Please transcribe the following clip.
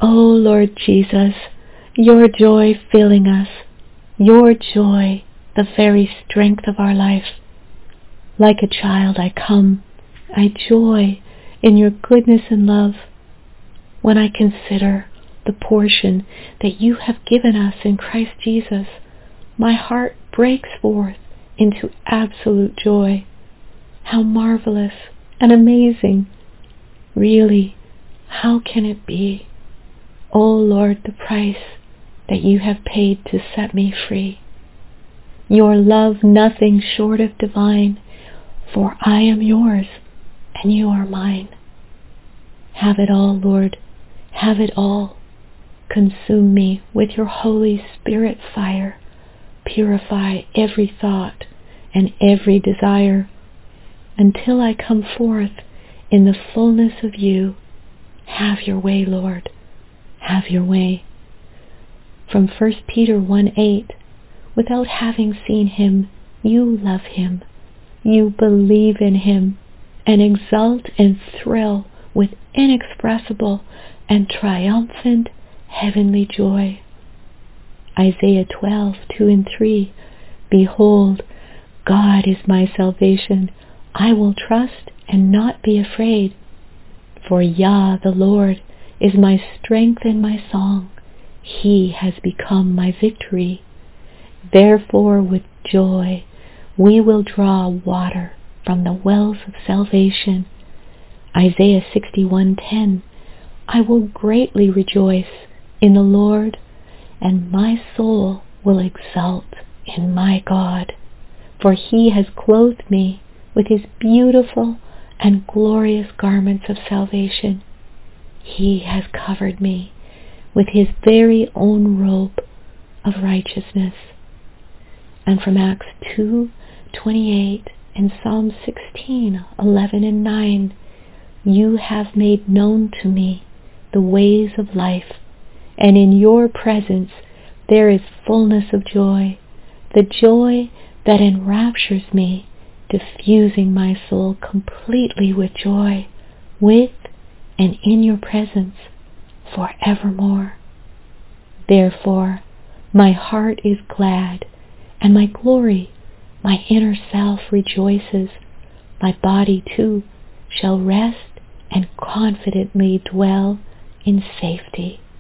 O Lord Jesus, your joy filling us, your joy the very strength of our life. Like a child I come, I joy in your goodness and love. When I consider the portion that you have given us in Christ Jesus, my heart breaks forth into absolute joy. How marvelous and amazing! Really, how can it be? O Lord, the price that you have paid to set me free. Your love nothing short of divine, for I am yours and you are mine. Have it all, Lord, have it all. Consume me with your Holy Spirit fire. Purify every thought and every desire until I come forth in the fullness of you. Have your way, Lord, have your way. From 1 Peter 1:8, without having seen him, you love him, you believe in him, and exult and thrill with inexpressible and triumphant heavenly joy. Isaiah 12:2 and 3, behold, God is my salvation. I will trust and not be afraid. For Yah, the Lord, is my strength and my song. He has become my victory. Therefore with joy we will draw water from the wells of salvation. Isaiah 61:10, I will greatly rejoice in the Lord, and my soul will exult in my God. For he has clothed me with his beautiful and glorious garments of salvation. He has covered me with his very own robe of righteousness. And from Acts 2:28 and Psalm 16:11 and 9, you have made known to me the ways of life, and in your presence there is fullness of joy, the joy that enraptures me, diffusing my soul completely with joy, with and in your presence forevermore. Therefore, my heart is glad, and my glory, my inner self rejoices. My body too shall rest and confidently dwell in safety.